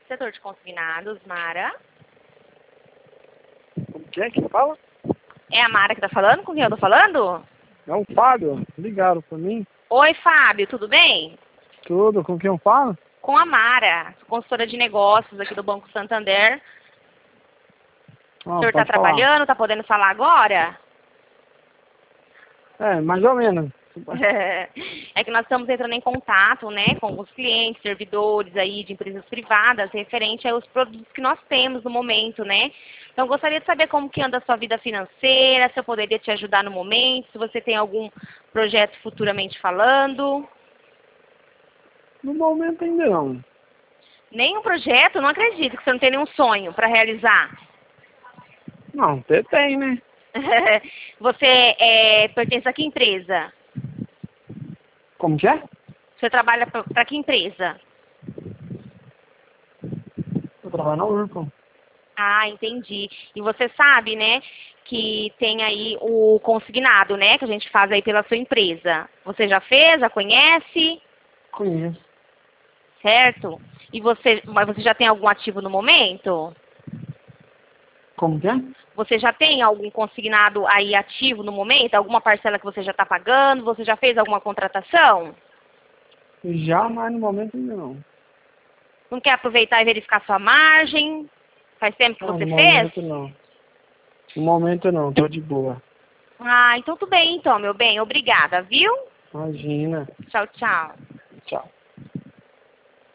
Setor de consignados, Mara. Como que é que fala? É a Mara que tá falando? Com quem eu tô falando? É o Fábio. Ligaram pra mim. Oi, Fábio, tudo bem? Tudo. Com quem eu falo? Com a Mara, consultora de negócios aqui do Banco Santander. O senhor tá Pode falar. trabalhando, tá podendo falar agora? É, mais ou menos. É que nós estamos entrando em contato, né, com os clientes, servidores aí de empresas privadas, referente aos produtos que nós temos no momento, né? Então, gostaria de saber como que anda a sua vida financeira, se eu poderia te ajudar no momento, se você tem algum projeto futuramente falando. No momento ainda não. Nenhum projeto? Não acredito que você não tem nenhum sonho para realizar. Não, você tem, né? Você pertence a que empresa? Como que é? Você trabalha para que empresa? Eu trabalho na Urco. Ah, entendi. E você sabe, né, que tem aí o consignado, né, que a gente faz aí pela sua empresa. Você já fez, já conhece, Conheço. certo? Mas você já tem algum ativo no momento? Como que é? Você já tem algum consignado aí ativo no momento? Alguma parcela que você já está pagando? Você já fez alguma contratação? Já, mas no momento ainda não. Não quer aproveitar e verificar sua margem? Faz tempo que Não, você no fez? momento não. No momento não, tô de boa. Ah, então tudo bem então, meu bem. Obrigada, viu? Imagina. Tchau, tchau. Tchau.